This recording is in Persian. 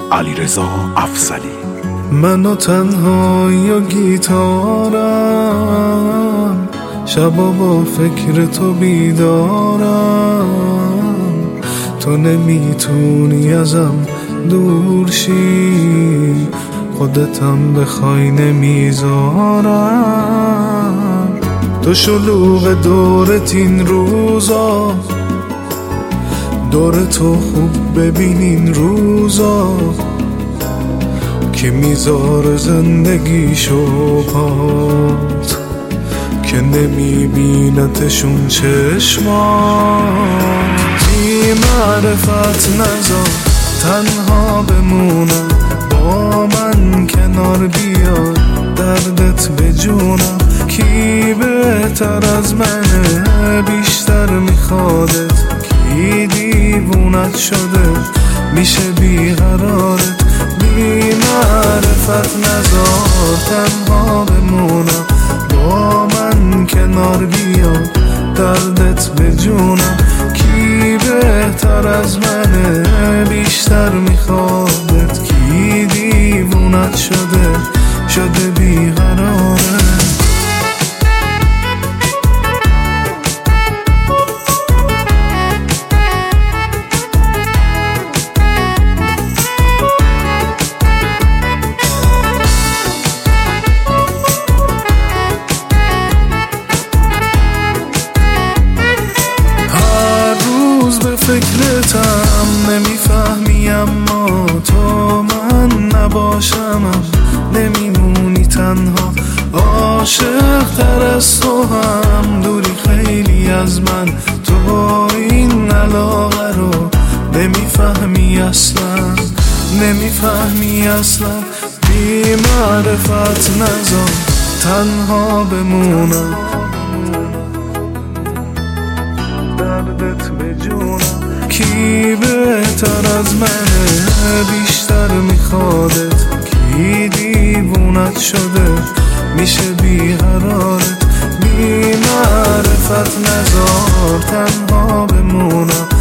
علیرضا افضلی. من و تنهایی و گیتارم، شبا با فکر تو بیدارم. تو نمیتونی ازم دور شی، خودتم بخوای نمیذارم. تو شلوغ دورت این روزا، دور تو خوب ببینین روزا، که میذاره زندگیشو پات، که نمیبینتشون چشمات. بی معرفت نذار تنها بمونم، با من کنار بیا دردت به جونم. کی بهتر از منه بیشتر میخوادت، کی دیوونت شده میشه بیقرارت. بی معرفت نذار تنها بمونم، با من کنار بیا دردت به جونم. کی بهتر از منه بیشتر میخوادت، کی دیوونت شده بیقراره. فکرتم نمیفهمی، اما تو من نباشم نمیمونی تنها. عاشق تر از تو هم دوری خیلی از من، تو این علاقه رو نمیفهمی اصلا. بی معرفت نذار تنها بمونم، دردت به جونم. کی بهتر از منه بیشتر میخوادت، کی دیوونت شده میشه بیقرارت. بی معرفت نذار تنها بمونم،